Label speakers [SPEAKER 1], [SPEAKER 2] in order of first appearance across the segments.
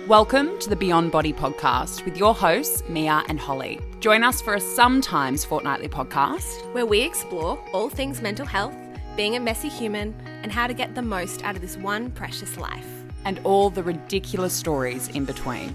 [SPEAKER 1] Welcome to the Beyond Body podcast with your hosts, Mia and Holly. Join us for a sometimes fortnightly podcast
[SPEAKER 2] where we explore all things mental health, being a messy human, and how to get the most out of this one precious life.
[SPEAKER 1] and all the ridiculous stories in between.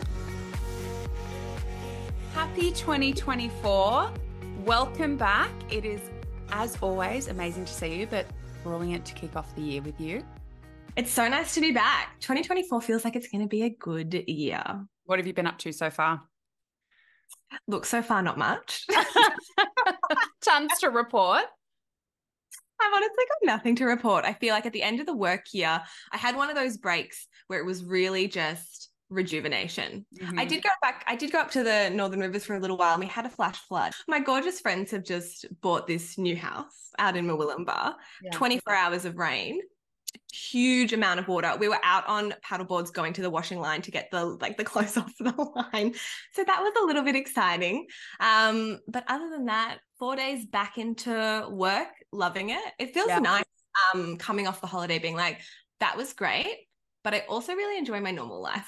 [SPEAKER 1] Happy 2024. Welcome back. It is, as always, amazing to see you, but brilliant to kick off the year with you.
[SPEAKER 2] It's so nice to be back. 2024 feels like it's going to be a good year.
[SPEAKER 1] What have you been up to so far?
[SPEAKER 2] Look, so far, not much.
[SPEAKER 1] Tons to report.
[SPEAKER 2] I've honestly got nothing to report. I feel like at the end of the work year, I had one of those breaks where it was really just rejuvenation.
[SPEAKER 1] Mm-hmm.
[SPEAKER 2] I did go up to the Northern Rivers for a little while and we had a flash flood. My gorgeous friends have just bought this new house out in Murwillumbah, 24 hours of rain. Huge amount of water. We were out on paddleboards going to the washing line to get the clothes off the line. So that was a little bit exciting. But other than that, 4 days back into work, loving it. It feels nice coming off the holiday being like, that was great, but I also really enjoy my normal life.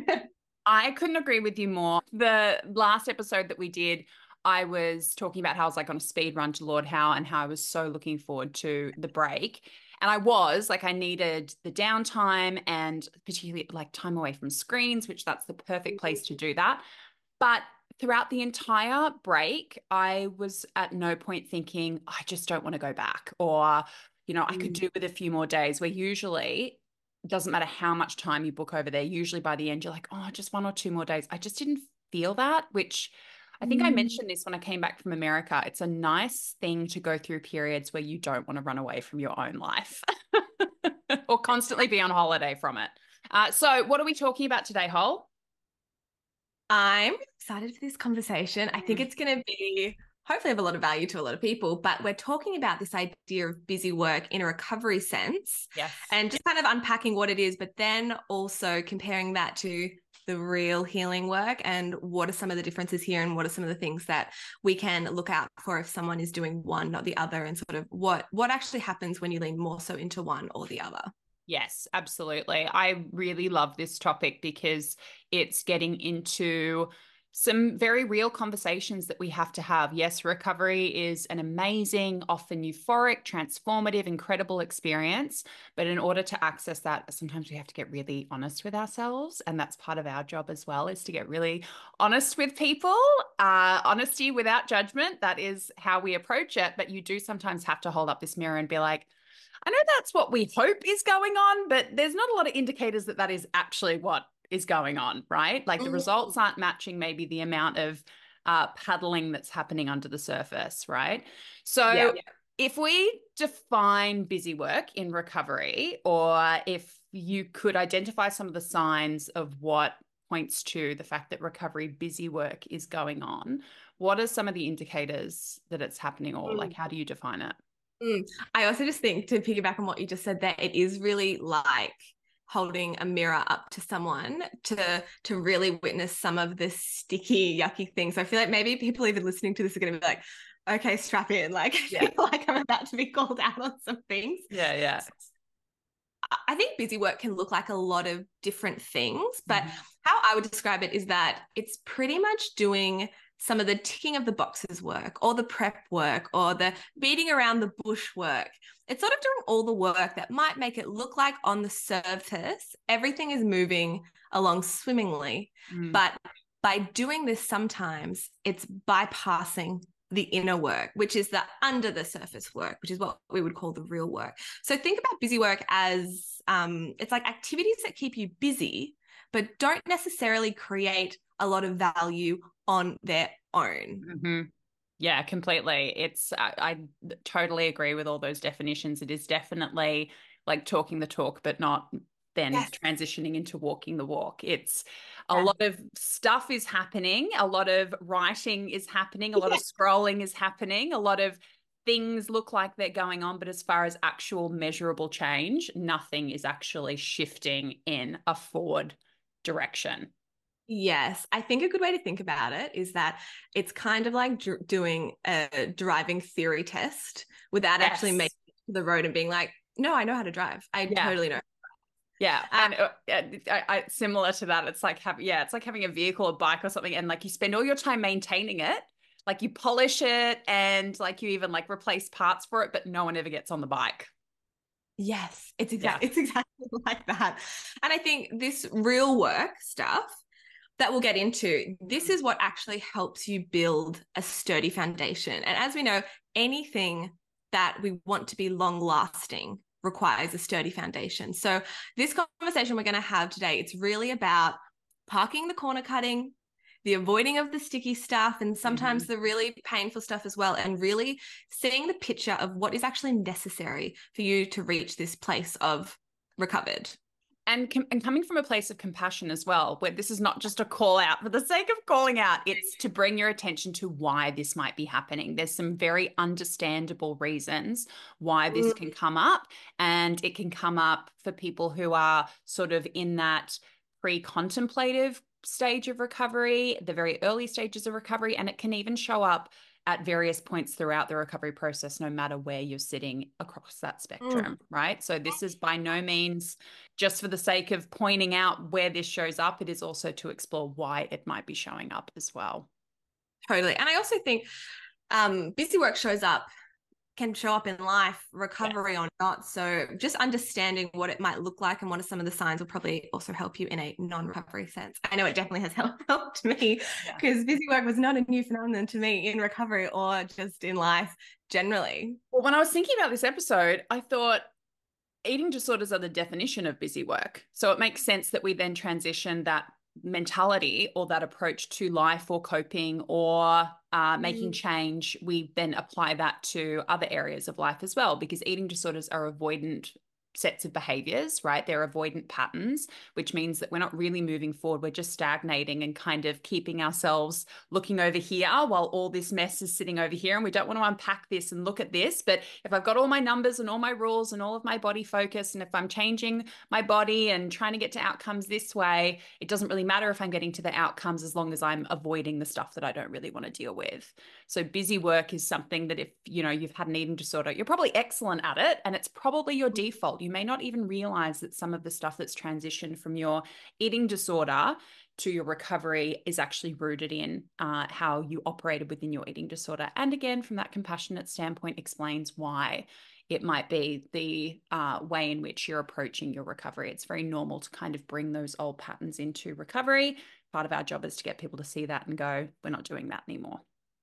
[SPEAKER 1] I couldn't agree with you more. The last episode that we did, I was talking about how I was like on a speed run to Lord Howe and how I was so looking forward to the break. And I needed the downtime and particularly like time away from screens, which that's the perfect place to do that. But throughout the entire break, I was at no point thinking, I just don't want to go back, or, I could do with a few more days, where usually it doesn't matter how much time you book over there. Usually by the end, you're like, oh, just 1 or 2 more days. I just didn't feel that, which I think I mentioned this when I came back from America. It's a nice thing to go through periods where you don't want to run away from your own life or constantly be on holiday from it. So what are we talking about today, Hol?
[SPEAKER 2] I'm excited for this conversation. I think it's going to be hopefully of a lot of value to a lot of people, but we're talking about this idea of busy work in a recovery sense.
[SPEAKER 1] Yes.
[SPEAKER 2] And just kind of unpacking what it is, but then also comparing that to the real healing work and what are some of the differences here and what are some of the things that we can look out for if someone is doing one, not the other, and sort of what actually happens when you lean more so into one or the other.
[SPEAKER 1] Yes, absolutely. I really love this topic because it's getting into some very real conversations that we have to have. Yes, recovery is an amazing, often euphoric, transformative, incredible experience. But in order to access that, sometimes we have to get really honest with ourselves. And that's part of our job as well, is to get really honest with people. Honesty without judgment, that is how we approach it. But you do sometimes have to hold up this mirror and be like, I know that's what we hope is going on, but there's not a lot of indicators that that is actually what is going on, right? Like the results aren't matching maybe the amount of paddling that's happening under the surface, right? So if we define busy work in recovery, or if you could identify some of the signs of what points to the fact that recovery busy work is going on, what are some of the indicators that it's happening, or like how do you define it?
[SPEAKER 2] I also just think, to piggyback on what you just said there, it is really like holding a mirror up to someone to really witness some of the sticky, yucky things. I feel like maybe people even listening to this are going to be like, okay, strap in. Like, I feel like I'm about to be called out on some things.
[SPEAKER 1] Yeah.
[SPEAKER 2] I think busy work can look like a lot of different things, but how I would describe it is that it's pretty much doing some of the ticking of the boxes work, or the prep work, or the beating around the bush work. It's sort of doing all the work that might make it look like on the surface everything is moving along swimmingly. But by doing this, sometimes it's bypassing the inner work, which is the under the surface work, which is what we would call the real work. So think about busy work as it's like activities that keep you busy, but don't necessarily create a lot of value on their own.
[SPEAKER 1] Yeah, completely. I totally agree with all those definitions. It is definitely like talking the talk, but not then transitioning into walking the walk. It's a lot of stuff is happening. A lot of writing is happening. A lot of scrolling is happening. A lot of things look like they're going on, but as far as actual measurable change, nothing is actually shifting in a forward direction.
[SPEAKER 2] Yes, I think a good way to think about it is that it's kind of like doing a driving theory test without actually making it to the road and being like, no, I know how to drive. I totally know.
[SPEAKER 1] Yeah. And similar to that, it's like it's like having a vehicle, a bike or something, and like you spend all your time maintaining it, like you polish it and like you even like replace parts for it, but no one ever gets on the bike.
[SPEAKER 2] Yes, it's exactly like that. And I think this real work stuff that we'll get into, this is what actually helps you build a sturdy foundation. And as we know, anything that we want to be long lasting requires a sturdy foundation. So this conversation we're going to have today, it's really about parking the corner cutting, the avoiding of the sticky stuff, and sometimes the really painful stuff as well, and really seeing the picture of what is actually necessary for you to reach this place of recovered.
[SPEAKER 1] And coming from a place of compassion as well, where this is not just a call out for the sake of calling out, it's to bring your attention to why this might be happening. There's some very understandable reasons why this can come up, and it can come up for people who are sort of in that pre-contemplative stage of recovery, the very early stages of recovery, and it can even show up at various points throughout the recovery process, no matter where you're sitting across that spectrum, right? So this is by no means just for the sake of pointing out where this shows up. It is also to explore why it might be showing up as well.
[SPEAKER 2] Totally. And I also think busy work can show up in life, recovery or not. So just understanding what it might look like and what are some of the signs will probably also help you in a non-recovery sense. I know it definitely has helped me because busy work was not a new phenomenon to me in recovery or just in life generally.
[SPEAKER 1] Well, when I was thinking about this episode, I thought eating disorders are the definition of busy work. So it makes sense that we then transition that mentality or that approach to life or coping or making change. We then apply that to other areas of life as well, because eating disorders are avoidant sets of behaviors, right? They're avoidant patterns, which means that we're not really moving forward. We're just stagnating and kind of keeping ourselves looking over here while all this mess is sitting over here. And we don't want to unpack this and look at this. But if I've got all my numbers and all my rules and all of my body focus, and if I'm changing my body and trying to get to outcomes this way, it doesn't really matter if I'm getting to the outcomes as long as I'm avoiding the stuff that I don't really want to deal with. So busy work is something that if, you know, you've had an eating disorder, you're probably excellent at it, and it's probably your default. You may not even realize that some of the stuff that's transitioned from your eating disorder to your recovery is actually rooted in how you operated within your eating disorder. And again, from that compassionate standpoint, explains why it might be the way in which you're approaching your recovery. It's very normal to kind of bring those old patterns into recovery. Part of our job is to get people to see that and go, we're not doing that anymore.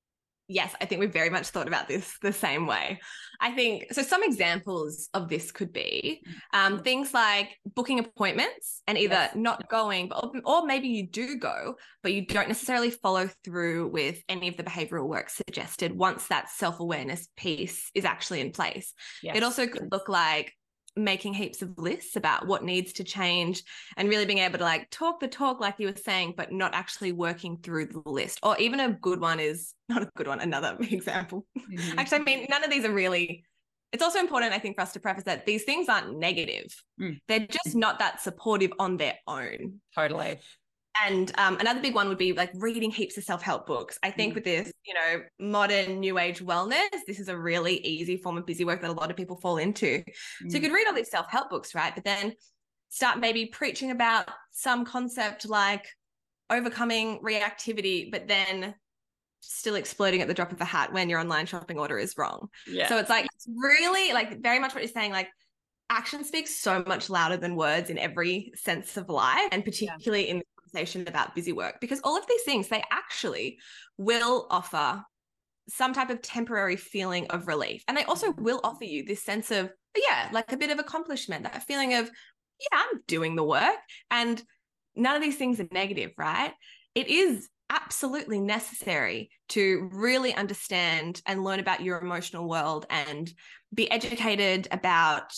[SPEAKER 2] Yes, I think we've very much thought about this the same way. I think, so some examples of this could be things like booking appointments and either not going, or maybe you do go, but you don't necessarily follow through with any of the behavioral work suggested once that self-awareness piece is actually in place. It also could look like making heaps of lists about what needs to change and really being able to like talk the talk like you were saying, but not actually working through the list. Or even a good one is not a good one, another example. Actually, I mean, none of these are really, it's also important, I think, for us to preface that these things aren't negative. They're just not that supportive on their own.
[SPEAKER 1] Totally.
[SPEAKER 2] And another big one would be like reading heaps of self-help books. I think with this, you know, modern new age wellness, this is a really easy form of busy work that a lot of people fall into. So you could read all these self-help books, right? But then start maybe preaching about some concept like overcoming reactivity, but then still exploding at the drop of a hat when your online shopping order is wrong. So it's like, it's really like very much what you're saying, like action speaks so much louder than words in every sense of life, and particularly in the conversation about busy work, because all of these things, they actually will offer some type of temporary feeling of relief. And they also will offer you this sense of, like a bit of accomplishment, that feeling of, I'm doing the work. And none of these things are negative, right? It is absolutely necessary to really understand and learn about your emotional world and be educated about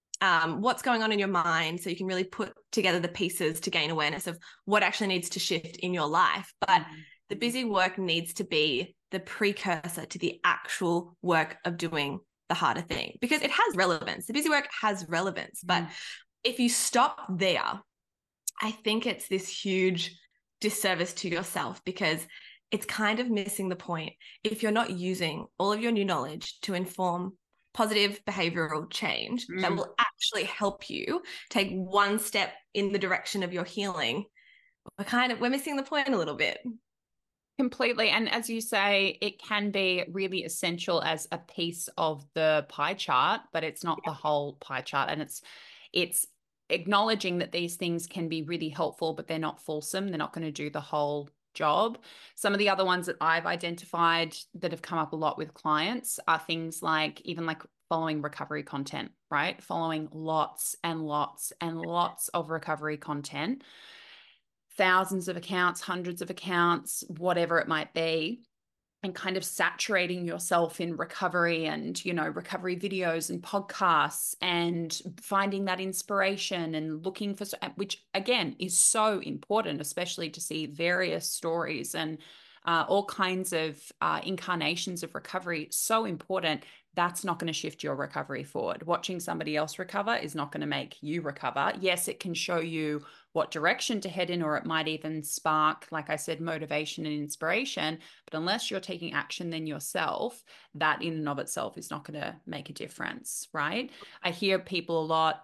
[SPEAKER 2] what's going on in your mind, so you can really put together the pieces to gain awareness of what actually needs to shift in your life. But the busy work needs to be the precursor to the actual work of doing the harder thing, because it has relevance. The busy work has relevance. But if you stop there, I think it's this huge disservice to yourself, because it's kind of missing the point if you're not using all of your new knowledge to inform positive behavioral change that will actually help you take one step in the direction of your healing, we're missing the point a little bit.
[SPEAKER 1] Completely. And as you say, it can be really essential as a piece of the pie chart, but it's not the whole pie chart. And it's acknowledging that these things can be really helpful, but they're not fulsome. They're not going to do the whole job. Some of the other ones that I've identified that have come up a lot with clients are things like even like following recovery content, right? Following lots and lots and lots of recovery content, thousands of accounts, hundreds of accounts, whatever it might be, and kind of saturating yourself in recovery and, you know, recovery videos and podcasts and finding that inspiration and looking for, which again is so important, especially to see various stories and all kinds of incarnations of recovery. So important. That's not going to shift your recovery forward. Watching somebody else recover is not going to make you recover. Yes, it can show you what direction to head in, or it might even spark, like I said, motivation and inspiration. But unless you're taking action then yourself, that in and of itself is not going to make a difference, right? I hear people a lot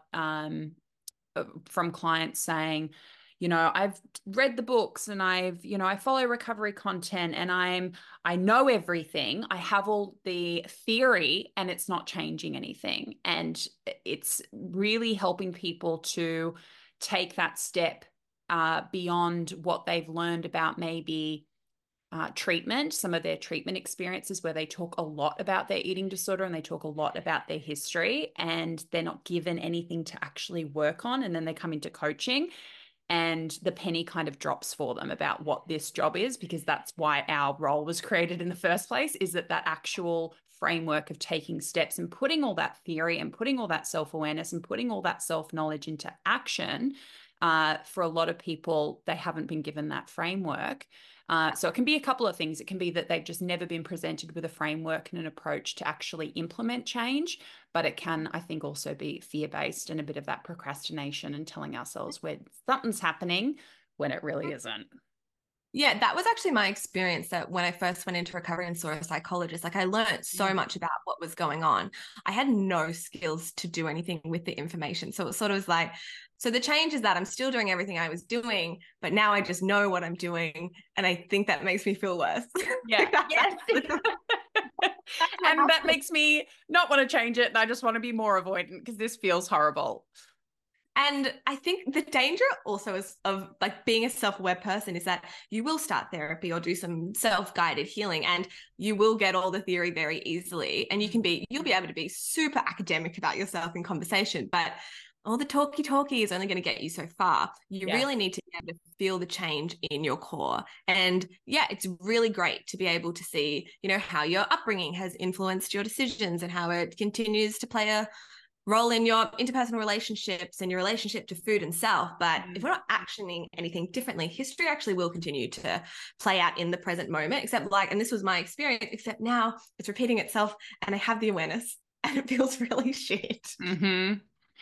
[SPEAKER 1] from clients saying, you know, I've read the books and I follow recovery content and I know everything. I have all the theory and it's not changing anything. And it's really helping people to take that step beyond what they've learned about maybe treatment, some of their treatment experiences where they talk a lot about their eating disorder and they talk a lot about their history and they're not given anything to actually work on. And then they come into coaching and the penny kind of drops for them about what this job is, because that's why our role was created in the first place, is that actual framework of taking steps and putting all that theory and putting all that self-awareness and putting all that self-knowledge into action. For a lot of people, they haven't been given that framework. So it can be a couple of things. It can be that they've just never been presented with a framework and an approach to actually implement change, but it can, I think, also be fear-based and a bit of that procrastination and telling ourselves where something's happening when it really isn't.
[SPEAKER 2] Yeah, that was actually my experience, that when I first went into recovery and saw a psychologist, like I learned so much about what was going on. I had no skills to do anything with the information. So it sort of was like, so the change is that I'm still doing everything I was doing, but now I just know what I'm doing. And I think that makes me feel worse.
[SPEAKER 1] Yeah. Yes. And that makes me not want to change it. And I just want to be more avoidant because this feels horrible.
[SPEAKER 2] And I think the danger also is of like being a self-aware person is that you will start therapy or do some self-guided healing and you will get all the theory very easily. And you'll be able to be super academic about yourself in conversation, but all the talky is only going to get you so far. You really need to be able to feel the change in your core. And yeah, it's really great to be able to see, you know, how your upbringing has influenced your decisions and how it continues to play a role in your interpersonal relationships and your relationship to food and self. But if we're not actioning anything differently, history actually will continue to play out in the present moment, and this was my experience, except now it's repeating itself and I have the awareness and it feels really shit.
[SPEAKER 1] Mm-hmm.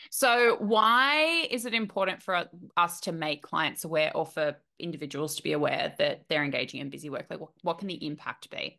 [SPEAKER 1] So why is it important for us to make clients aware, or for individuals to be aware that they're engaging in busy work? Like what can the impact be?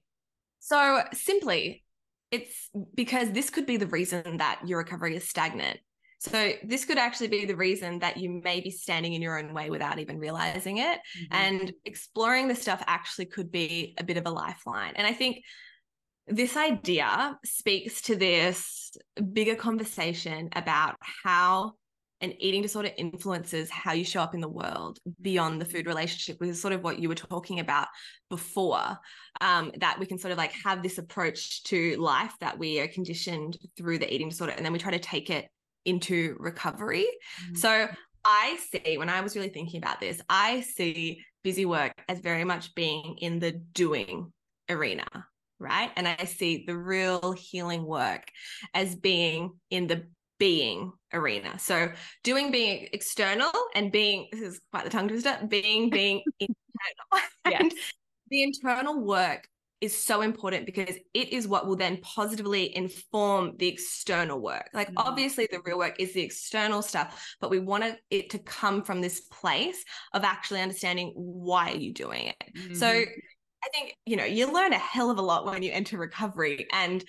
[SPEAKER 2] So simply, it's because this could be the reason that your recovery is stagnant. So this could actually be the reason that you may be standing in your own way without even realizing it. And exploring this stuff actually could be a bit of a lifeline. And I think this idea speaks to this bigger conversation about how an eating disorder influences how you show up in the world beyond the food relationship, which is sort of what you were talking about before, that we can sort of like have this approach to life that we are conditioned through the eating disorder, and then we try to take it into recovery. So I see, when I was really thinking about this, I see busy work as very much being in the doing arena, right? And I see the real healing work as being in the being arena. So doing being external and being, this is quite the tongue twister, being internal. And the internal work is so important because it is what will then positively inform the external work. Like obviously the real work is the external stuff, but we want it to come from this place of actually understanding why are you doing it. So I think, you know, you learn a hell of a lot when you enter recovery, and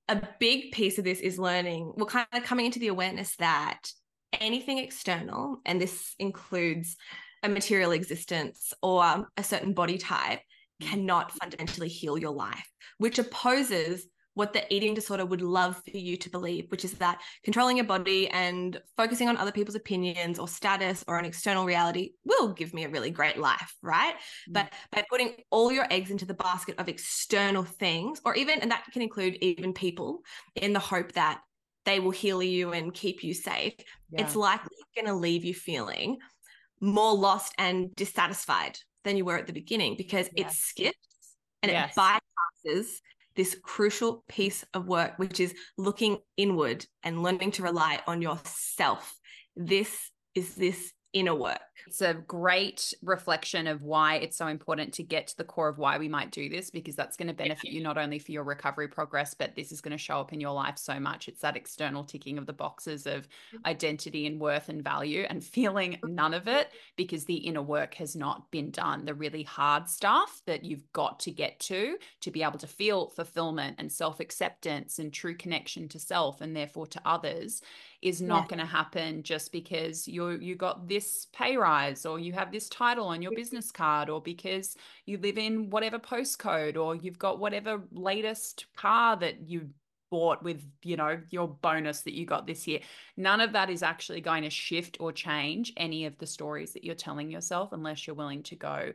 [SPEAKER 2] a big piece of this is learning, well, kind of coming into the awareness that anything external, and this includes a material existence or a certain body type, cannot fundamentally heal your life, which opposes what the eating disorder would love for you to believe, which is that controlling your body and focusing on other people's opinions or status or an external reality will give me a really great life, right? But by putting all your eggs into the basket of external things, or even, and that can include even people, in the hope that they will heal you and keep you safe, it's likely going to leave you feeling more lost and dissatisfied than you were at the beginning, because it skips and it bypasses this crucial piece of work, which is looking inward and learning to rely on yourself. This is this inner work.
[SPEAKER 1] It's a great reflection of why it's so important to get to the core of why we might do this, because that's going to benefit you not only for your recovery progress, but this is going to show up in your life so much. It's that external ticking of the boxes of identity and worth and value, and feeling none of it because the inner work has not been done. The really hard stuff that you've got to get to be able to feel fulfillment and self-acceptance and true connection to self and therefore to others is not going to happen just because you got this pay rise, or you have this title on your business card, or because you live in whatever postcode, or you've got whatever latest car that you bought with, you know, your bonus that you got this year. None of that is actually going to shift or change any of the stories that you're telling yourself unless you're willing to go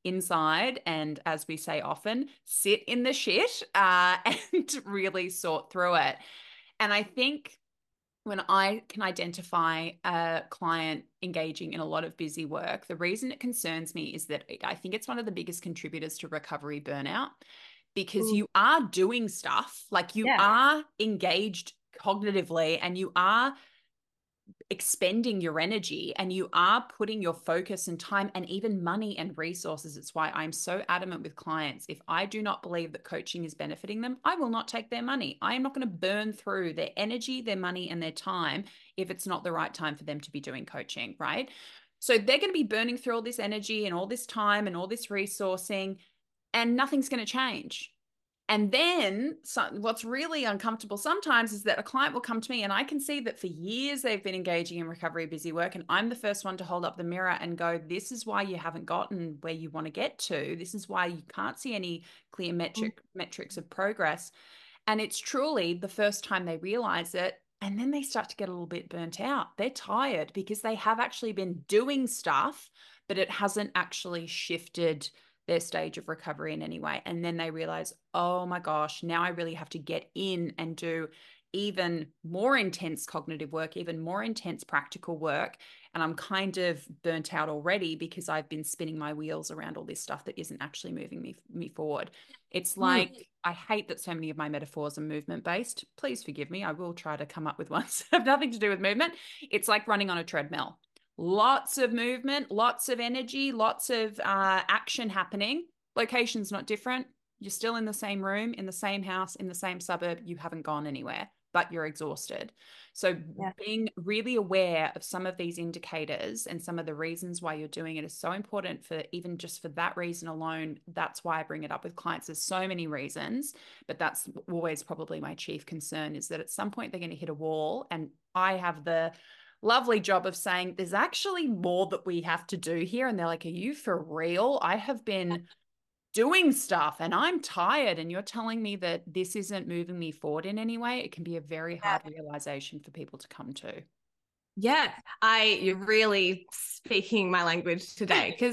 [SPEAKER 1] inside and, as we say often, sit in the shit and really sort through it. And I think when I can identify a client engaging in a lot of busy work, the reason it concerns me is that I think it's one of the biggest contributors to recovery burnout, because you are doing stuff, like you are engaged cognitively and you are expending your energy and you are putting your focus and time and even money and resources. It's why I'm so adamant with clients. If I do not believe that coaching is benefiting them, I will not take their money. I am not going to burn through their energy, their money, and their time if it's not the right time for them to be doing coaching, right? So they're going to be burning through all this energy and all this time and all this resourcing, and nothing's going to change. And then what's really uncomfortable sometimes is that a client will come to me and I can see that for years they've been engaging in recovery busy work, and I'm the first one to hold up the mirror and go, this is why you haven't gotten where you want to get to. This is why you can't see any clear metrics of progress. And it's truly the first time they realize it. And then they start to get a little bit burnt out. They're tired because they have actually been doing stuff, but it hasn't actually shifted their stage of recovery in any way. And then they realize, oh my gosh, now I really have to get in and do even more intense cognitive work, even more intense practical work. And I'm kind of burnt out already because I've been spinning my wheels around all this stuff that isn't actually moving me forward. It's like, I hate that so many of my metaphors are movement based. Please forgive me. I will try to come up with ones that have nothing to do with movement. It's like running on a treadmill. Lots of movement, lots of energy, lots of action happening. Location's not different. You're still in the same room, in the same house, in the same suburb. You haven't gone anywhere, but you're exhausted. So being really aware of some of these indicators and some of the reasons why you're doing it is so important. For even just for that reason alone, that's why I bring it up with clients. There's so many reasons, but that's always probably my chief concern, is that at some point they're going to hit a wall, and I have the lovely job of saying, there's actually more that we have to do here. And they're like, are you for real? I have been doing stuff and I'm tired, and you're telling me that this isn't moving me forward in any way. It can be a very hard realization for people to come to.
[SPEAKER 2] Yeah, you're really speaking my language today, because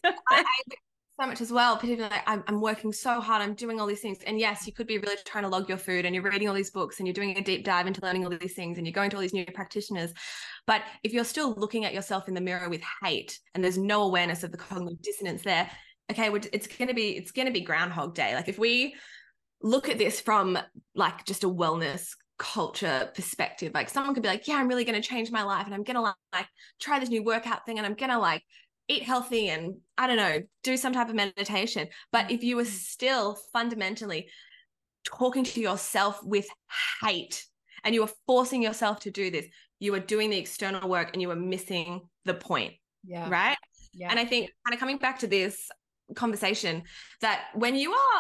[SPEAKER 2] I so much as well, particularly like I'm working so hard, I'm doing all these things. And yes, you could be really trying to log your food and you're reading all these books and you're doing a deep dive into learning all these things and you're going to all these new practitioners. But if you're still looking at yourself in the mirror with hate and there's no awareness of the cognitive dissonance there, okay, it's going to be Groundhog Day. Like if we look at this from like just a wellness culture perspective, like someone could be like, yeah, I'm really going to change my life and I'm going to like try this new workout thing and I'm going to like eat healthy and I don't know, do some type of meditation. But if you were still fundamentally talking to yourself with hate and you were forcing yourself to do this, you were doing the external work and you were missing the point. Right. And I think kind of coming back to this conversation, that when you are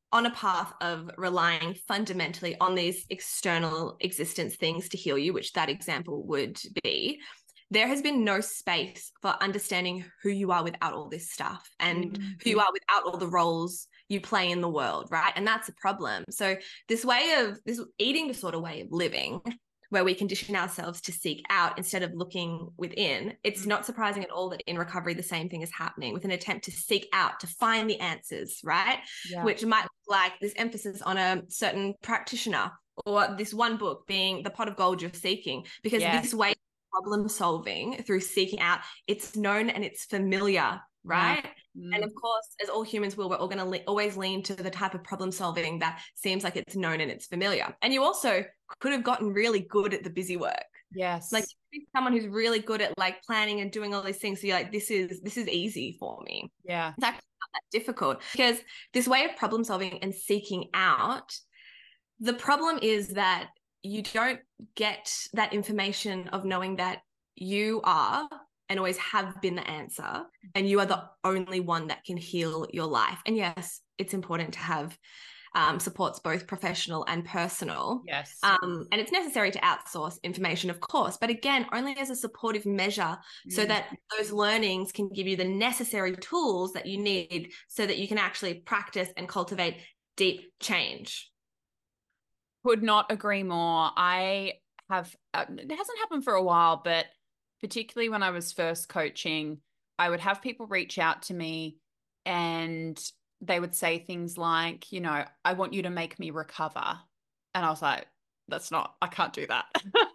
[SPEAKER 2] on a path of relying fundamentally on these external existence things to heal you, which that example would be, there has been no space for understanding who you are without all this stuff and who you are without all the roles you play in the world, right? And that's a problem. So this eating disorder way of living, where we condition ourselves to seek out instead of looking within, it's not surprising at all that in recovery the same thing is happening, with an attempt to seek out, to find the answers, right?
[SPEAKER 1] Yeah.
[SPEAKER 2] Which might look like this emphasis on a certain practitioner, or this one book being the pot of gold you're seeking, because this way of problem solving through seeking out, it's known and it's familiar, right? And of course, as all humans will, we're all going to always lean to the type of problem solving that seems like it's known and it's familiar. And you also could have gotten really good at the busy work.
[SPEAKER 1] Yes.
[SPEAKER 2] Like someone who's really good at like planning and doing all these things. So you're like, this is easy for me.
[SPEAKER 1] Yeah.
[SPEAKER 2] It's actually not that difficult, because this way of problem solving and seeking out, the problem is that you don't get that information of knowing that you are and always have been the answer, and you are the only one that can heal your life. And yes, it's important to have supports, both professional and personal.
[SPEAKER 1] Yes.
[SPEAKER 2] And it's necessary to outsource information, of course, but again, only as a supportive measure, so that those learnings can give you the necessary tools that you need so that you can actually practice and cultivate deep change.
[SPEAKER 1] Could not agree more. I have, it hasn't happened for a while, but particularly when I was first coaching, I would have people reach out to me and they would say things like, you know, I want you to make me recover. And I was like, I can't do that.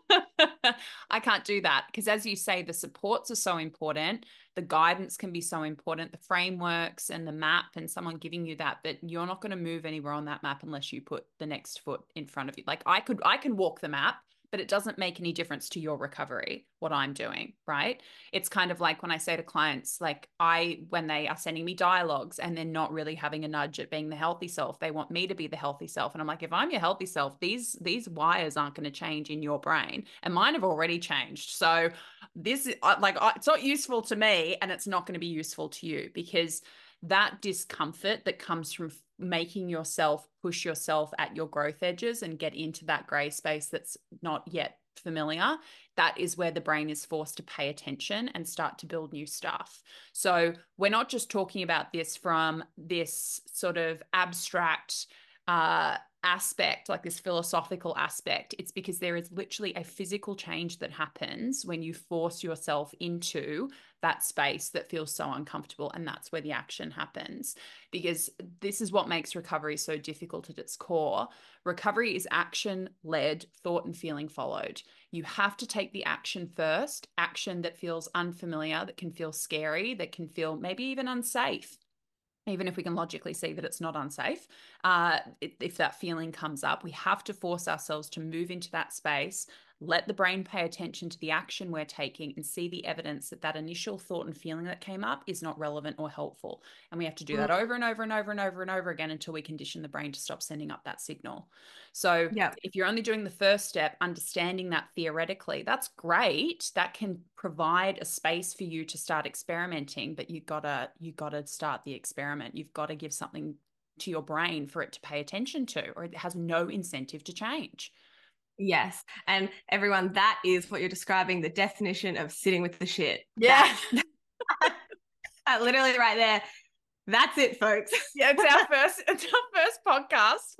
[SPEAKER 1] I can't do that. Because as you say, the supports are so important. The guidance can be so important, the frameworks and the map, and someone giving you that, but you're not going to move anywhere on that map unless you put the next foot in front of you. Like I can walk the map, but it doesn't make any difference to your recovery, what I'm doing, right? It's kind of like when I say to clients, like when they are sending me dialogues and they're not really having a nudge at being the healthy self, they want me to be the healthy self. And I'm like, if I'm your healthy self, these wires aren't going to change in your brain, and mine have already changed. So this is it's not useful to me, and it's not going to be useful to you, because that discomfort that comes from making yourself push yourself at your growth edges and get into that gray space that's not yet familiar, that is where the brain is forced to pay attention and start to build new stuff. So we're not just talking about this from this sort of abstract aspect, like this philosophical aspect. It's because there is literally a physical change that happens when you force yourself into that space that feels so uncomfortable, and that's where the action happens. Because this is what makes recovery so difficult at its core. Recovery is action-led, thought and feeling followed. You have to take the action first, action that feels unfamiliar, that can feel scary, that can feel maybe even unsafe. Even if we can logically see that it's not unsafe, if that feeling comes up, we have to force ourselves to move into that space, let the brain pay attention to the action we're taking, and see the evidence that that initial thought and feeling that came up is not relevant or helpful. And we have to do that over and over and over and over and over again until we condition the brain to stop sending up that signal. So if you're only doing the first step, understanding that theoretically, that's great. That can provide a space for you to start experimenting, but you gotta start the experiment. You've got to give something to your brain for it to pay attention to, or it has no incentive to change.
[SPEAKER 2] Yes. And everyone, that is what you're describing, the definition of sitting with the shit.
[SPEAKER 1] Yeah.
[SPEAKER 2] Literally right there. That's it, folks.
[SPEAKER 1] Yeah, it's our first podcast,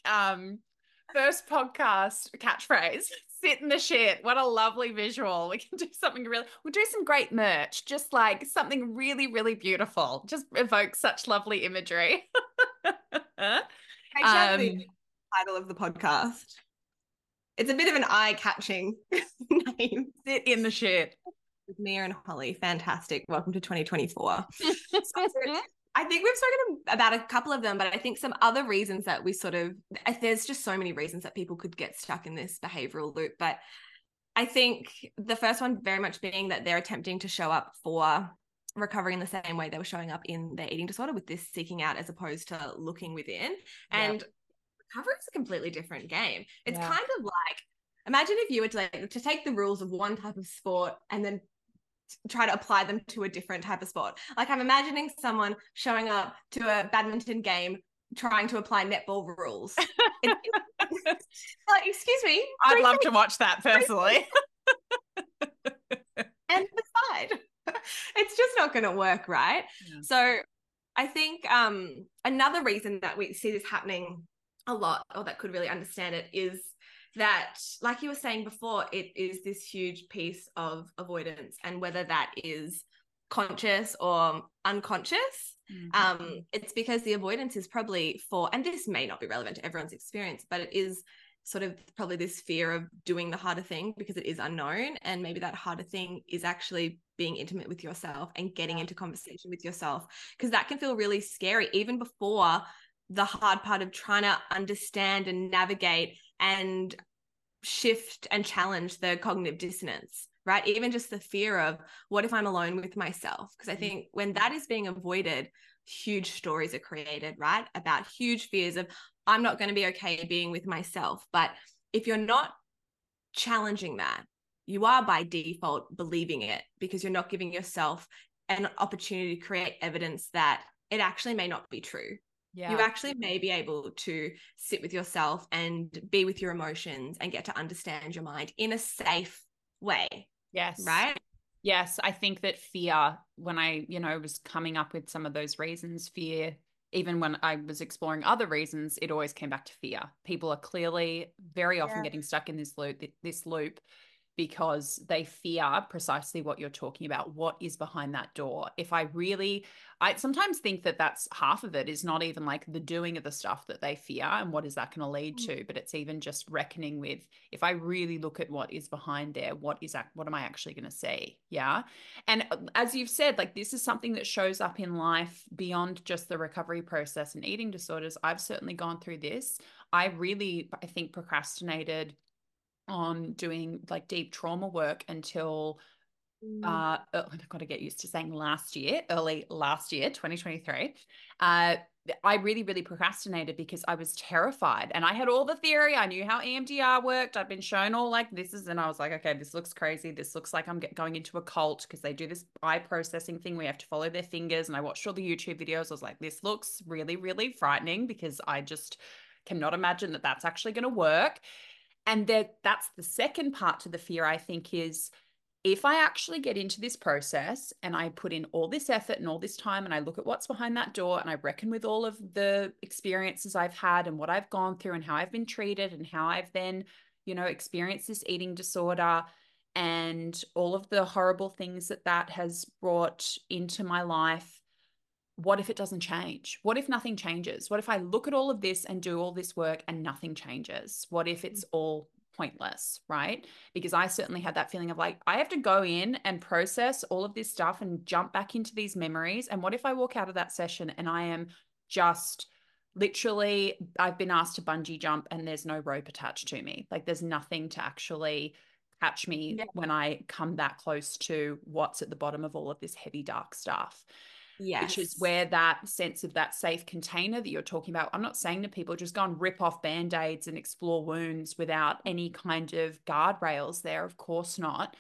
[SPEAKER 1] first podcast catchphrase. Sit in the shit. What a lovely visual. We can do something we'll do some great merch, just like something really, really beautiful. Just evokes such lovely imagery.
[SPEAKER 2] Actually, title of the podcast. It's a bit of an eye-catching name.
[SPEAKER 1] Sit in the shit.
[SPEAKER 2] With Mia and Holly. Fantastic. Welcome to 2024. I think we've spoken about a couple of them, but I think some other reasons that there's just so many reasons that people could get stuck in this behavioral loop. But I think the first one very much being that they're attempting to show up for recovery in the same way they were showing up in their eating disorder, with this seeking out as opposed to looking within. And recovery is a completely different game. It's kind of like, imagine if you were to take the rules of one type of sport and then try to apply them to a different type of sport. Like, I'm imagining someone showing up to a badminton game trying to apply netball rules. Like, excuse me.
[SPEAKER 1] I'd love to watch that personally.
[SPEAKER 2] And decide. It's just not going to work, right?
[SPEAKER 1] Yeah.
[SPEAKER 2] So I think another reason that we see this happening a lot, or that could really understand it, is that, like you were saying before, it is this huge piece of avoidance, and whether that is conscious or unconscious, it's because the avoidance is probably for, and this may not be relevant to everyone's experience, but it is sort of probably this fear of doing the harder thing because it is unknown. And maybe that harder thing is actually being intimate with yourself and getting into conversation with yourself, because that can feel really scary even before the hard part of trying to understand and navigate and shift and challenge the cognitive dissonance, right? Even just the fear of, what if I'm alone with myself? Because I think when that is being avoided, huge stories are created, right? About huge fears of, I'm not going to be okay being with myself. But if you're not challenging that, you are by default believing it, because you're not giving yourself an opportunity to create evidence that it actually may not be true. Yeah. You actually may be able to sit with yourself and be with your emotions and get to understand your mind in a safe way.
[SPEAKER 1] Yes.
[SPEAKER 2] Right?
[SPEAKER 1] Yes. I think that fear, when I, was coming up with some of those reasons, fear, even when I was exploring other reasons, it always came back to fear. People are clearly very often getting stuck in this loop because they fear precisely what you're talking about. What is behind that door? I sometimes think that that's half of it, is not even like the doing of the stuff that they fear and what is that going to lead to, but it's even just reckoning with, if I really look at what is behind there, what am I actually going to see? Yeah. And as you've said, like, this is something that shows up in life beyond just the recovery process and eating disorders. I've certainly gone through this. I think procrastinated on doing like deep trauma work until I've got to get used to saying early last year, 2023. I really, really procrastinated because I was terrified, and I had all the theory. I knew how EMDR worked. I'd been shown all like and I was like, okay, this looks crazy. This looks like I'm going into a cult, because they do this eye processing thing. We have to follow their fingers. And I watched all the YouTube videos. I was like, this looks really, really frightening, because I just cannot imagine that that's actually going to work. And that's the second part to the fear, I think, is if I actually get into this process and I put in all this effort and all this time, and I look at what's behind that door, and I reckon with all of the experiences I've had and what I've gone through and how I've been treated and how I've then, experienced this eating disorder and all of the horrible things that has brought into my life, what if it doesn't change? What if nothing changes? What if I look at all of this and do all this work and nothing changes? What if it's all pointless, right? Because I certainly had that feeling of like, I have to go in and process all of this stuff and jump back into these memories. And what if I walk out of that session and I am just literally, I've been asked to bungee jump and there's no rope attached to me. Like, there's nothing to actually catch me when I come that close to what's at the bottom of all of this heavy, dark stuff. Yes. Which is where that sense of that safe container that you're talking about. I'm not saying to people just go and rip off Band-Aids and explore wounds without any kind of guardrails there. Of course not.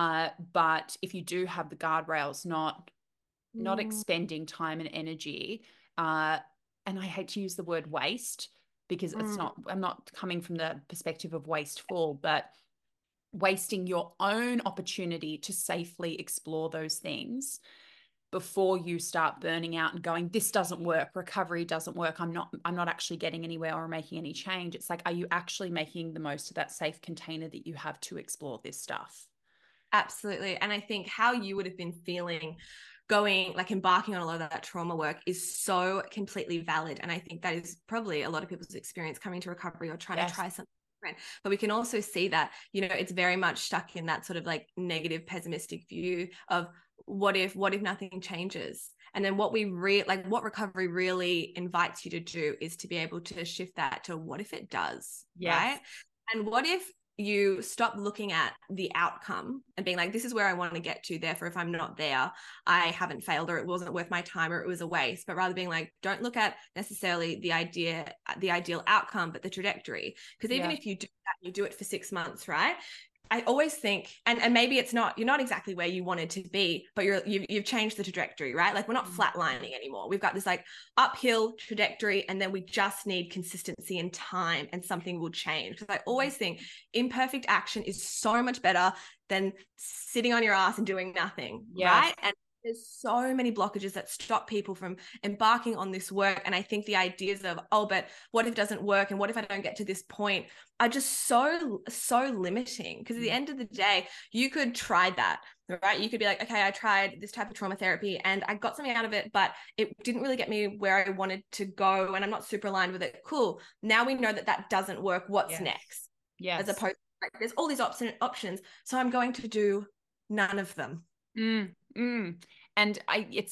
[SPEAKER 1] But if you do have the guardrails, not expending time and energy, and I hate to use the word waste, because I'm not coming from the perspective of wasteful, but wasting your own opportunity to safely explore those things before you start burning out and going, this doesn't work, recovery doesn't work, I'm not actually getting anywhere or making any change. It's like, are you actually making the most of that safe container that you have to explore this stuff?
[SPEAKER 2] Absolutely. And I think how you would have been feeling embarking on a lot of that trauma work is so completely valid. And I think that is probably a lot of people's experience coming to recovery or trying to try something different. But we can also see that, it's very much stuck in that sort of like negative, pessimistic view of, what if nothing changes? And then what recovery really invites you to do is to be able to shift that to, what if it does? Yes. Right? And what if you stop looking at the outcome and being like, this is where I want to get to, therefore if I'm not there, I haven't failed, or it wasn't worth my time, or it was a waste. But rather being like, don't look at necessarily the ideal outcome, but the trajectory. Because even if you do that, you do it for 6 months, right? I always think, and maybe it's not, you're not exactly where you wanted to be, but you've changed the trajectory, right? Like we're not flatlining anymore. We've got this like uphill trajectory, and then we just need consistency and time, and something will change. Because I always think imperfect action is so much better than sitting on your ass and doing nothing, right? And there's so many blockages that stop people from embarking on this work. And I think the ideas of, oh, but what if it doesn't work? And what if I don't get to this point, are just so limiting. Because at the end of the day, you could try that, right? You could be like, okay, I tried this type of trauma therapy and I got something out of it, but it didn't really get me where I wanted to go, and I'm not super aligned with it. Cool. Now we know that that doesn't work. What's next?
[SPEAKER 1] Yes.
[SPEAKER 2] As opposed to, like, there's all these options. So I'm going to do none of them.
[SPEAKER 1] And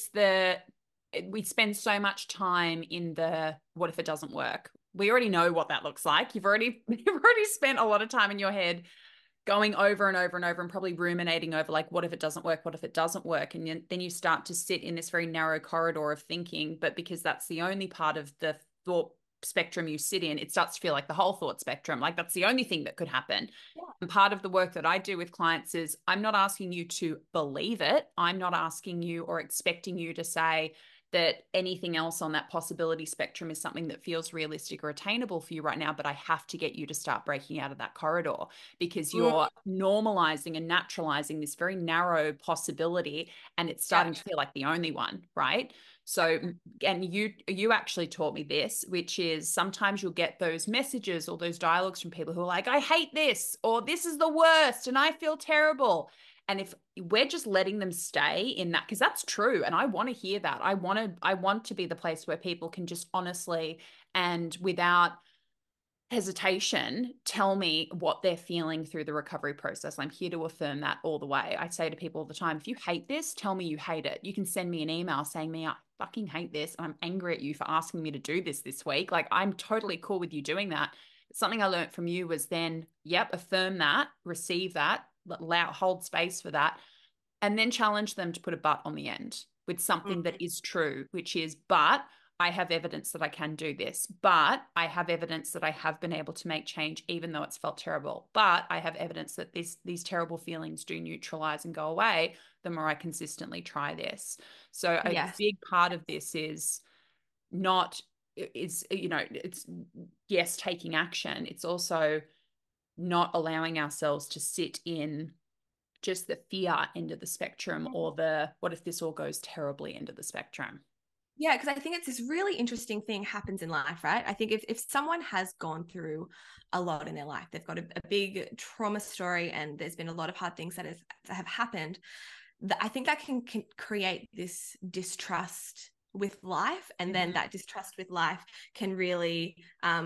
[SPEAKER 1] we spend so much time in the what if it doesn't work. We already know what that looks like. You've already spent a lot of time in your head going over and over and over and probably ruminating over like, what if it doesn't work? What if it doesn't work? And then you start to sit in this very narrow corridor of thinking, but because that's the only part of the thought spectrum you sit in, it starts to feel like the whole thought spectrum. Like that's the only thing that could happen. Yeah. And part of the work that I do with clients is I'm not asking you to believe it. I'm not asking you or expecting you to say that anything else on that possibility spectrum is something that feels realistic or attainable for you right now, but I have to get you to start breaking out of that corridor because you're normalizing and naturalizing this very narrow possibility, and it's starting to feel like the only one, right? So, and you actually taught me this, which is sometimes you'll get those messages or those dialogues from people who are like, I hate this, or this is the worst, and I feel terrible. And if we're just letting them stay in that, because that's true. And I want to hear that. I want to be the place where people can just honestly and without hesitation tell me what they're feeling through the recovery process. I'm here to affirm that all the way. I say to people all the time, if you hate this, tell me you hate it. You can send me an email saying, I fucking hate this, and I'm angry at you for asking me to do this week. Like, I'm totally cool with you doing that. Something I learned from you was then, affirm that, receive that, hold space for that, and then challenge them to put a but on the end with something that is true, which is, but I have evidence that I can do this, but I have evidence that I have been able to make change even though it's felt terrible, but I have evidence that these terrible feelings do neutralize and go away the more I consistently try this. So a big part of this is not, it's yes, taking action. It's also not allowing ourselves to sit in just the fear end of the spectrum or the what if this all goes terribly end of the spectrum.
[SPEAKER 2] Yeah, because I think it's this really interesting thing happens in life, right? I think if someone has gone through a lot in their life, they've got a big trauma story and there's been a lot of hard things that have happened, I think that can create this distrust with life. And then that distrust with life can really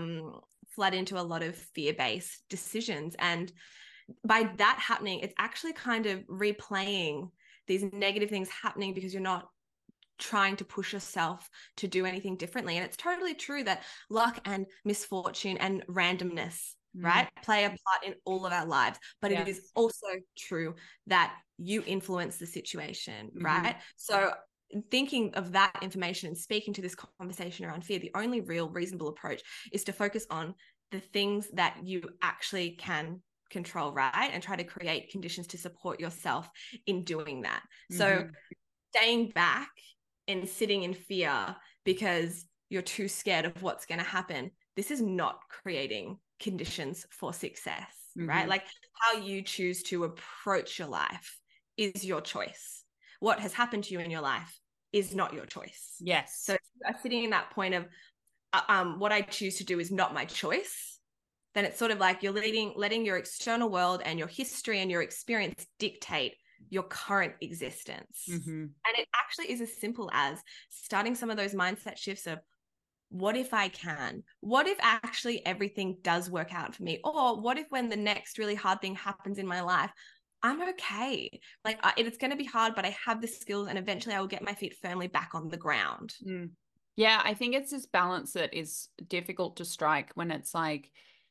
[SPEAKER 2] flood into a lot of fear-based decisions. And by that happening, it's actually kind of replaying these negative things happening because you're not trying to push yourself to do anything differently. And it's totally true that luck and misfortune and randomness, right, play a part in all of our lives. But it is also true that you influence the situation, right? So thinking of that information and speaking to this conversation around fear, the only real reasonable approach is to focus on the things that you actually can control, right? And try to create conditions to support yourself in doing that. So staying back and sitting in fear because you're too scared of what's going to happen, this is not creating conditions for success, right? Like how you choose to approach your life is your choice. What has happened to you in your life is not your choice.
[SPEAKER 1] Yes.
[SPEAKER 2] So sitting in that point of what I choose to do is not my choice, then it's sort of like you're letting your external world and your history and your experience dictate your current existence. And it actually is as simple as starting some of those mindset shifts of, what if I can? What if actually everything does work out for me? Or what if when the next really hard thing happens in my life, I'm okay. Like it's going to be hard, but I have the skills and eventually I will get my feet firmly back on the ground.
[SPEAKER 1] Yeah, I think it's this balance that is difficult to strike when it's like,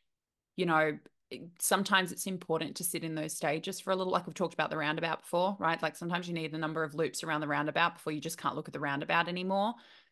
[SPEAKER 1] sometimes it's important to sit in those stages for a little, like we've talked about the roundabout before, right? Like sometimes you need a number of loops around the roundabout before you just can't look at the roundabout anymore.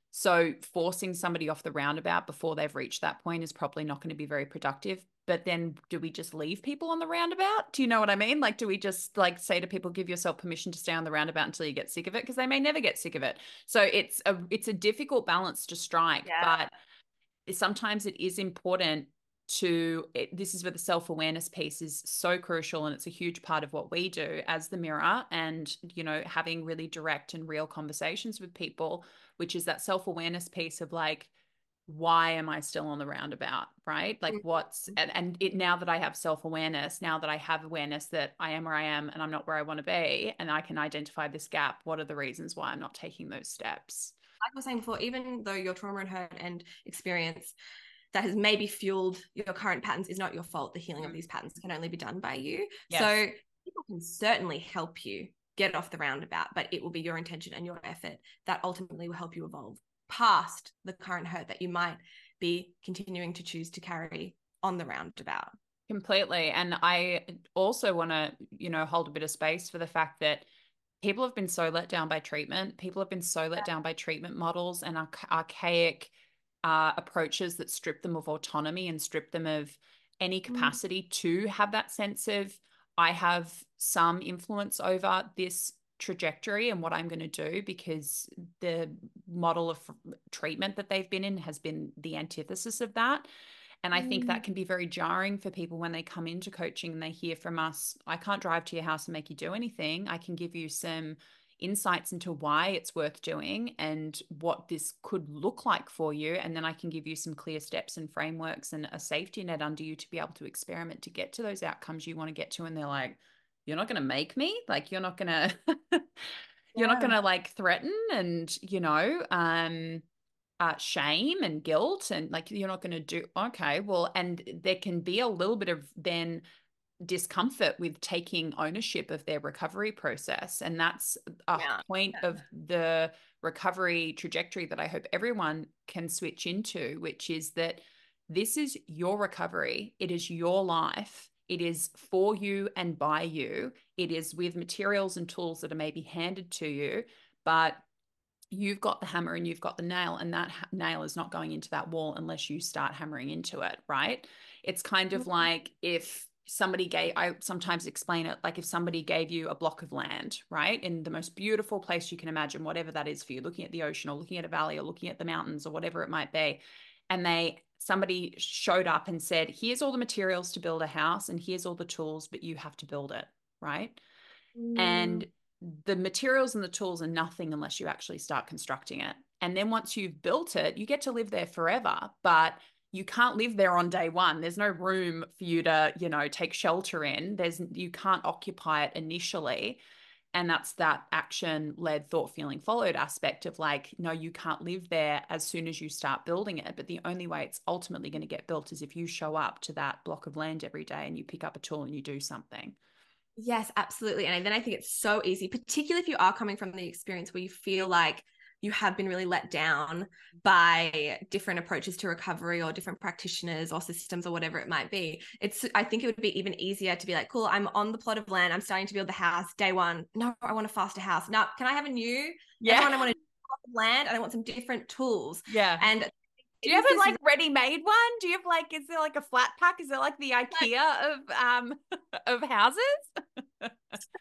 [SPEAKER 1] So forcing somebody off the roundabout before they've reached that point is probably not going to be very productive. But then do we just leave people on the roundabout? Do you know what I mean? Like, do we just like say to people, give yourself permission to stay on the roundabout until you get sick of it? Because they may never get sick of it. So it's a difficult balance to strike, but sometimes it is important this is where the self-awareness piece is so crucial, and it's a huge part of what we do as the mirror, and having really direct and real conversations with people, which is that self-awareness piece of like, why am I still on the roundabout, right? Like and it, now that I have self-awareness, now that I have awareness that I am where I am and I'm not where I want to be, and I can identify this gap, what are the reasons why I'm not taking those steps?
[SPEAKER 2] Like I was saying before, even though your trauma and hurt and experience that has maybe fueled your current patterns is not your fault, the healing of these patterns can only be done by you. Yes. So people can certainly help you get off the roundabout, but it will be your intention and your effort that ultimately will help you evolve past the current hurt that you might be continuing to choose to carry on the roundabout.
[SPEAKER 1] Completely. And I also want to, hold a bit of space for the fact that people have been so let down by treatment. People have been so let down by treatment models and archaic approaches that strip them of autonomy and strip them of any capacity to have that sense of, I have some influence over this trajectory and what I'm going to do, because the model of treatment that they've been in has been the antithesis of that. And I think that can be very jarring for people when they come into coaching and they hear from us, I can't drive to your house and make you do anything. I can give you some insights into why it's worth doing and what this could look like for you. And then I can give you some clear steps and frameworks and a safety net under you to be able to experiment to get to those outcomes you want to get to. And they're like, you're not going to make me, like, you're not going to, you're not going to like threaten and, shame and guilt, and like, you're not going to do, okay, well, and there can be a little bit of then discomfort with taking ownership of their recovery process. And that's a point of the recovery trajectory that I hope everyone can switch into, which is that this is your recovery. It is your life. It is for you and by you. It is with materials and tools that are maybe handed to you, but you've got the hammer and you've got the nail, and that nail is not going into that wall unless you start hammering into it, right? It's kind of like if I sometimes explain it like if somebody gave you a block of land, right, in the most beautiful place you can imagine, whatever that is for you, looking at the ocean or looking at a valley or looking at the mountains or whatever it might be, and somebody showed up and said, here's all the materials to build a house and here's all the tools, but you have to build it, right? And the materials and the tools are nothing unless you actually start constructing it. And then once you've built it, you get to live there forever, but you can't live there on day one. There's no room for you to, take shelter in. You can't occupy it initially. And that's that action-led, thought, feeling, followed aspect of like, no, you can't live there as soon as you start building it. But the only way it's ultimately going to get built is if you show up to that block of land every day and you pick up a tool and you do something.
[SPEAKER 2] Yes, absolutely. And then I think it's so easy, particularly if you are coming from the experience where you feel like you have been really let down by different approaches to recovery or different practitioners or systems or whatever it might be. I think it would be even easier to be like, cool, I'm on the plot of land. I'm starting to build the house. Day one. No, I want a faster house. No, can I have a new?
[SPEAKER 1] Yeah.
[SPEAKER 2] I want a plot of land and I want some different tools.
[SPEAKER 1] Yeah.
[SPEAKER 2] And
[SPEAKER 1] do you have a like ready-made one? Do you have like, is there like a flat pack? Is it like the IKEA of houses?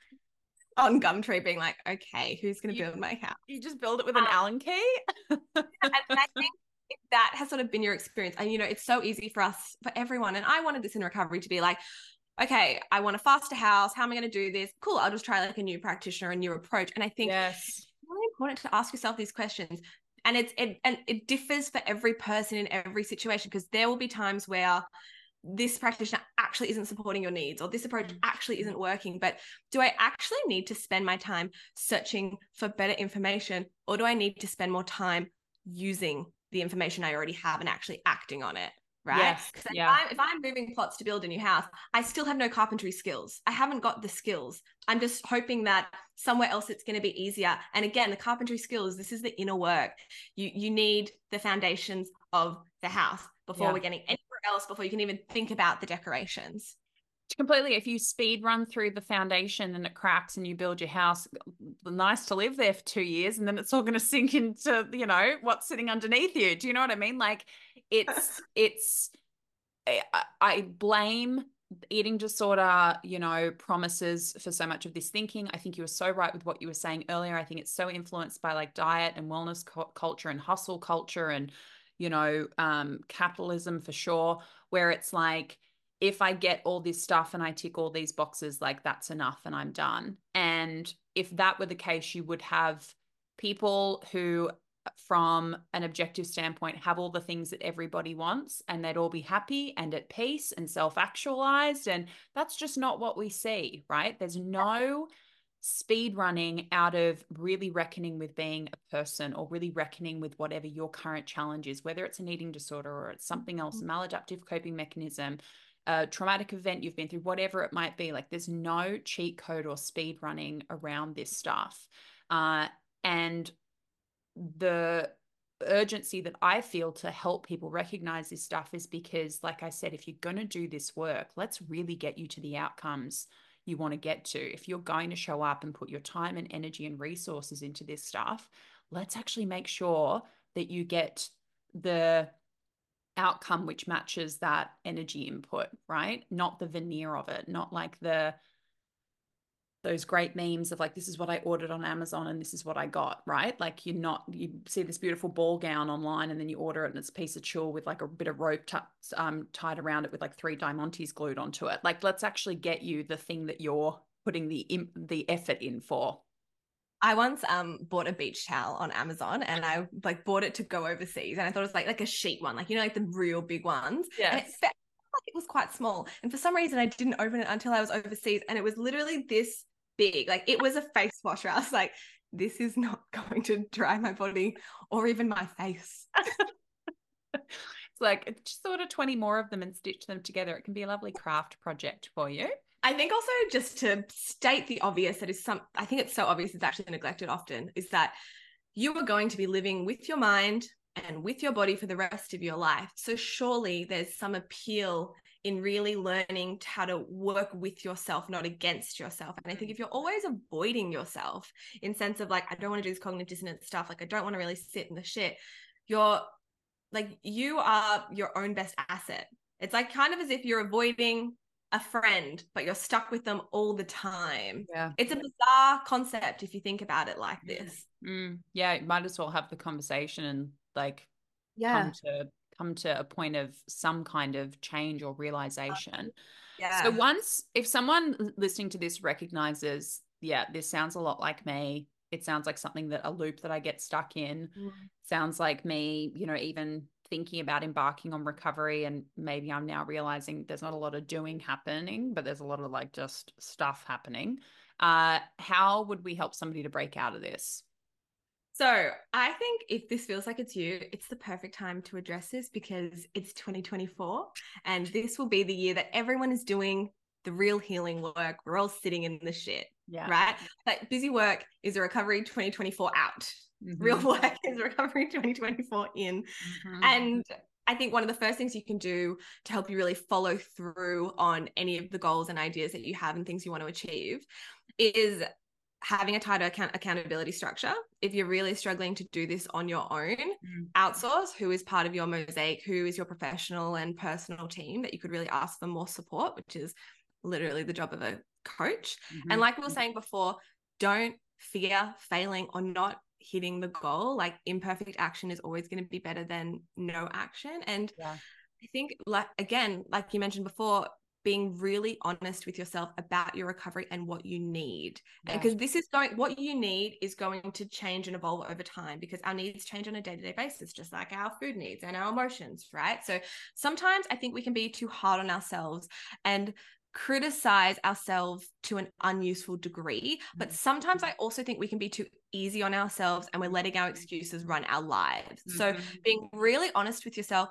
[SPEAKER 2] On Gumtree being like, okay, who's going to build my house?
[SPEAKER 1] You just build it with an Allen key?
[SPEAKER 2] And I think if that has sort of been your experience, and it's so easy for everyone, and I wanted this in recovery to be like, okay, I want a faster house. How am I going to do this? Cool, I'll just try like a new practitioner, a new approach. And I think it's really important to ask yourself these questions. And it differs for every person in every situation, because there will be times where this practitioner actually isn't supporting your needs, or this approach actually isn't working. But do I actually need to spend my time searching for better information, or do I need to spend more time using the information I already have and actually acting on it? Right?
[SPEAKER 1] Yes.
[SPEAKER 2] If I'm moving plots to build a new house, I still have no carpentry skills. I haven't got the skills. I'm just hoping that somewhere else it's going to be easier. And again, the carpentry skills, this is the inner work. You need the foundations of the house before we're getting anywhere else, before you can even think about the decorations.
[SPEAKER 1] Completely. If you speed run through the foundation and it cracks and you build your house, nice to live there for 2 years, and then it's all going to sink into, what's sitting underneath you. Do you know what I mean? Like it's I blame eating disorder, promises for so much of this thinking. I think you were so right with what you were saying earlier. I think it's so influenced by like diet and wellness culture and hustle culture and, capitalism for sure, where it's like, if I get all this stuff and I tick all these boxes, like that's enough and I'm done. And if that were the case, you would have people who, from an objective standpoint, have all the things that everybody wants and they'd all be happy and at peace and self-actualized. And that's just not what we see, right? There's no speed running out of really reckoning with being a person or really reckoning with whatever your current challenge is, whether it's an eating disorder or it's something else, maladaptive coping mechanism, a traumatic event you've been through, whatever it might be. Like there's no cheat code or speed running around this stuff. And the urgency that I feel to help people recognize this stuff is because, like I said, if you're going to do this work, let's really get you to the outcomes you want to get to. If you're going to show up and put your time and energy and resources into this stuff, let's actually make sure that you get the outcome which matches that energy input, right? Not the veneer of it, not like those great memes of like, this is what I ordered on Amazon and this is what I got, right? Like you see this beautiful ball gown online and then you order it and it's a piece of tulle with like a bit of rope tied around it with like 3 diamantes glued onto it. Like, let's actually get you the thing that you're putting the effort in for.
[SPEAKER 2] I once bought a beach towel on Amazon and I like bought it to go overseas, and I thought it was like a sheet one, like like the real big ones.
[SPEAKER 1] Yes.
[SPEAKER 2] And it felt like it was quite small. And for some reason I didn't open it until I was overseas, and it was literally this big. Like it was a face washer. I was like, this is not going to dry my body or even my face.
[SPEAKER 1] It's like, just order 20 more of them and stitch them together. It can be a lovely craft project for you.
[SPEAKER 2] I think also, just to state the obvious, I think it's so obvious it's actually neglected often, is that you are going to be living with your mind and with your body for the rest of your life. So surely there's some appeal in really learning how to work with yourself, not against yourself. And I think if you're always avoiding yourself in sense of like, I don't want to do this cognitive dissonance stuff, like I don't want to really sit in the shit, you are your own best asset. It's like kind of as if you're avoiding a friend, but you're stuck with them all the time.
[SPEAKER 1] Yeah.
[SPEAKER 2] It's a bizarre concept if you think about it like this.
[SPEAKER 1] Yeah, you might as well have the conversation and like come to a point of some kind of change or realization. So if someone listening to this recognizes, yeah, this sounds a lot like me. It sounds like something a loop that I get stuck in. Sounds like me, even thinking about embarking on recovery, and maybe I'm now realizing there's not a lot of doing happening, but there's a lot of like just stuff happening. How would we help somebody to break out of this?
[SPEAKER 2] So I think if this feels like it's you, it's the perfect time to address this, because it's 2024 and this will be the year that everyone is doing the real healing work. We're all sitting in the shit, right? Like busy work is a recovery 2024 out. Real work is recovery 2024 in. And I think one of the first things you can do to help you really follow through on any of the goals and ideas that you have and things you want to achieve is having a tighter accountability structure. If you're really struggling to do this on your own, outsource who is part of your mosaic, who is your professional and personal team that you could really ask for more support, which is literally the job of a coach. And like we were saying before, don't fear failing or not hitting the goal. Like imperfect action is always going to be better than no action. And I think, like you mentioned before, being really honest with yourself about your recovery and what you need. Because what you need is going to change and evolve over time, because our needs change on a day-to-day basis, just like our food needs and our emotions, right? So sometimes I think we can be too hard on ourselves and criticize ourselves to an unuseful degree. But sometimes I also think we can be too easy on ourselves and we're letting our excuses run our lives. So being really honest with yourself,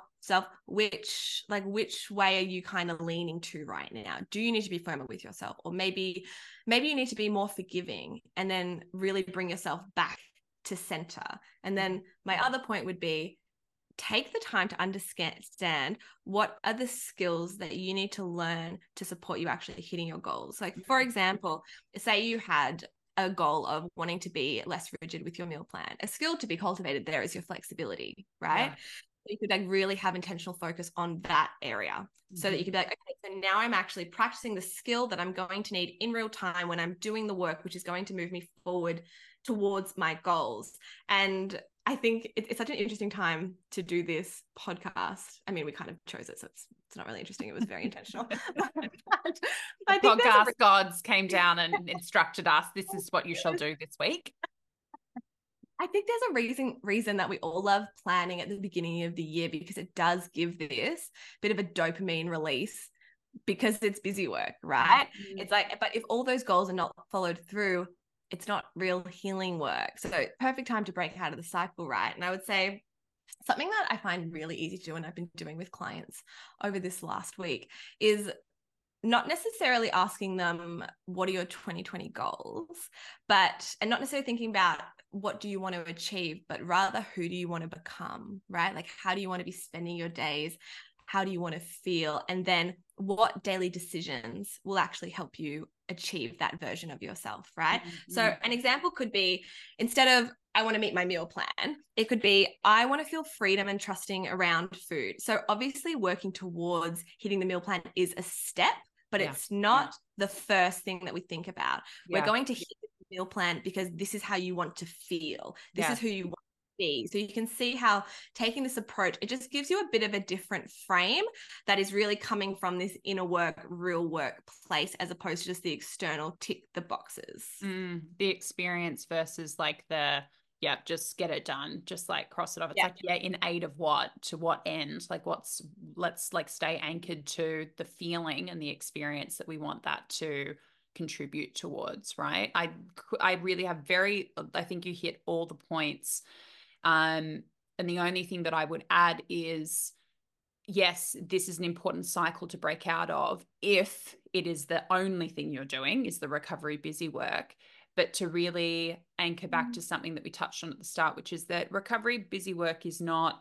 [SPEAKER 2] which way are you kind of leaning to right now? Do you need to be firmer with yourself? Or maybe you need to be more forgiving, and then really bring yourself back to center. And then my other point would be, take the time to understand what are the skills that you need to learn to support you actually hitting your goals. Like, for example, say you had a goal of wanting to be less rigid with your meal plan. A skill to be cultivated there is your flexibility, right?
[SPEAKER 1] Yeah.
[SPEAKER 2] You could like really have intentional focus on that area so that you could be like, okay, so now I'm actually practicing the skill that I'm going to need in real time when I'm doing the work, which is going to move me forward towards my goals. And I think it's such an interesting time to do this podcast. I mean, we kind of chose it, so it's not really interesting. It was very intentional. But I think
[SPEAKER 1] podcast gods came down and instructed us, this is what you shall do this week.
[SPEAKER 2] I think there's a reason that we all love planning at the beginning of the year, because it does give this bit of a dopamine release because it's busy work, right? It's like, but if all those goals are not followed through, it's not real healing work. So perfect time to break out of the cycle, right? And I would say something that I find really easy to do, and I've been doing with clients over this last week, is not necessarily asking them what are your 2020 goals, and not necessarily thinking about what do you want to achieve, but rather who do you want to become, right? Like, how do you want to be spending your days? How do you want to feel? And then what daily decisions will actually help you achieve that version of yourself, right? So an example could be, instead of I want to meet my meal plan, it could be I want to feel freedom and trusting around food. So obviously working towards hitting the meal plan is a step, but it's not the first thing that we think about. We're going to hit the meal plan because this is how you want to feel. This is who you want to be. So you can see how taking this approach, it just gives you a bit of a different frame that is really coming from this inner work, real work place, as opposed to just the external tick the boxes.
[SPEAKER 1] The experience versus like just get it done, just like cross it off. It's like, in aid of what, to what end, like let's like stay anchored to the feeling and the experience that we want that to contribute towards, right? I really have I think you hit all the points. And the only thing that I would add is, yes, this is an important cycle to break out of if it is the only thing you're doing is the recovery busy work. But to really anchor back to something that we touched on at the start, which is that recovery busy work is not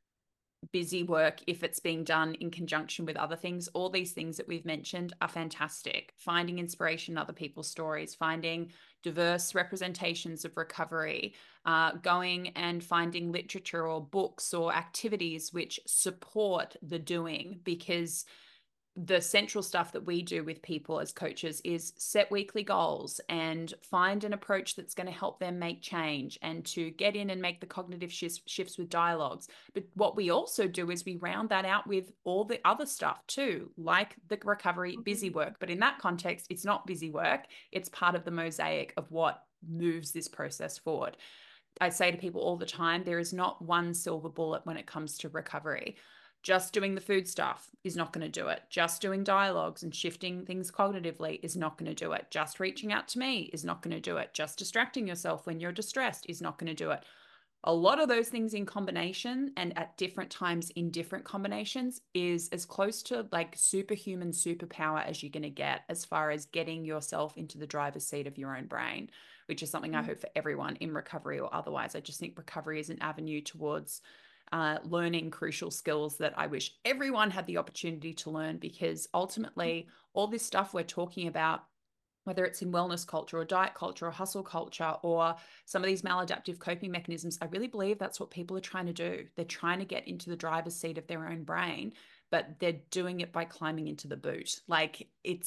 [SPEAKER 1] busy work if it's being done in conjunction with other things. All these things that we've mentioned are fantastic. Finding inspiration in other people's stories, finding diverse representations of recovery, going and finding literature or books or activities which support the doing, because the central stuff that we do with people as coaches is set weekly goals and find an approach that's going to help them make change and to get in and make the cognitive shifts with dialogues. But what we also do is we round that out with all the other stuff too, like the recovery busy work. But in that context, it's not busy work. It's part of the mosaic of what moves this process forward. I say to people all the time, there is not one silver bullet when it comes to recovery. Just doing the food stuff is not going to do it. Just doing dialogues and shifting things cognitively is not going to do it. Just reaching out to me is not going to do it. Just distracting yourself when you're distressed is not going to do it. A lot of those things in combination and at different times in different combinations is as close to like superhuman superpower as you're going to get, as far as getting yourself into the driver's seat of your own brain, which is something I hope for everyone in recovery or otherwise. I just think recovery is an avenue towards learning crucial skills that I wish everyone had the opportunity to learn, because ultimately all this stuff we're talking about, whether it's in wellness culture or diet culture or hustle culture or some of these maladaptive coping mechanisms, I really believe that's what people are trying to do. They're trying to get into the driver's seat of their own brain, but they're doing it by climbing into the boot. Like it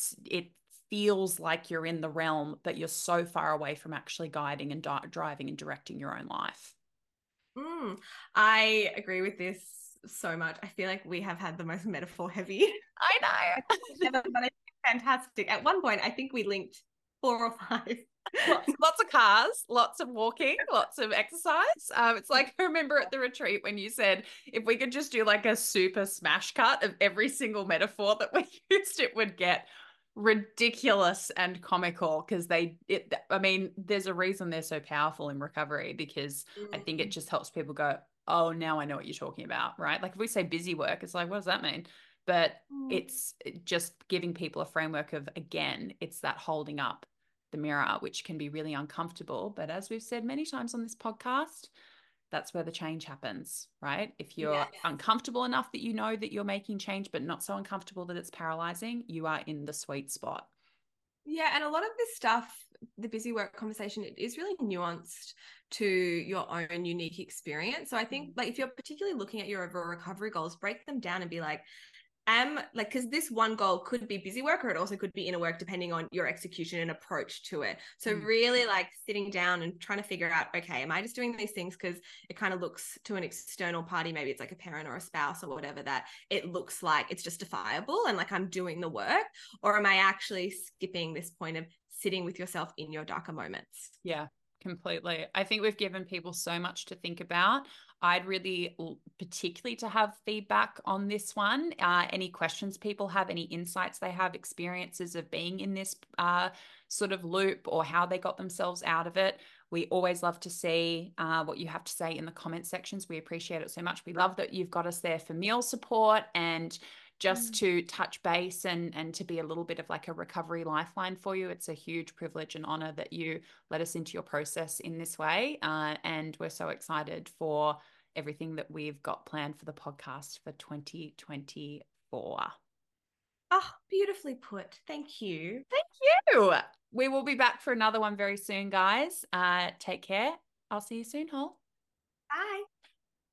[SPEAKER 1] feels like you're in the realm, but you're so far away from actually guiding and driving and directing your own life.
[SPEAKER 2] I agree with this so much. I feel like we have had the most metaphor heavy.
[SPEAKER 1] I know.
[SPEAKER 2] But it's fantastic. At one point, I think we linked 4 or 5.
[SPEAKER 1] Lots of cars, lots of walking, lots of exercise. It's like, I remember at the retreat when you said if we could just do like a super smash cut of every single metaphor that we used, it would get ridiculous and comical, because there's a reason they're so powerful in recovery, because I think it just helps people go, oh, now I know what you're talking about, right? Like if we say busy work, it's like, what does that mean? But it's just giving people a framework of, again, it's that holding up the mirror, which can be really uncomfortable. But as we've said many times on this podcast, that's where the change happens, right? If you're
[SPEAKER 2] Yes.
[SPEAKER 1] uncomfortable enough that you know that you're making change, but not so uncomfortable that it's paralyzing, you are in the sweet spot.
[SPEAKER 2] Yeah, and a lot of this stuff, the busy work conversation, it is really nuanced to your own unique experience. So I think like if you're particularly looking at your overall recovery goals, break them down and be like, am like, because this one goal could be busy work or it also could be inner work depending on your execution and approach to it. So really like sitting down and trying to figure out, okay, am I just doing these things because it kind of looks to an external party, maybe it's like a parent or a spouse or whatever, that it looks like it's justifiable and like I'm doing the work, or am I actually skipping this point of sitting with yourself in your darker moments?
[SPEAKER 1] Yeah, completely. I think we've given people so much to think about. I'd really particularly to have feedback on this one. Any questions people have, any insights they have, experiences of being in this sort of loop or how they got themselves out of it. We always love to see what you have to say in the comment sections. We appreciate it so much. We love that you've got us there for meal support and just to touch base and to be a little bit of like a recovery lifeline for you. It's a huge privilege and honor that you let us into your process in this way. And we're so excited for everything that we've got planned for the podcast for 2024.
[SPEAKER 2] Oh, beautifully put. Thank you.
[SPEAKER 1] Thank you. We will be back for another one very soon, guys. Take care. I'll see you soon, Hol.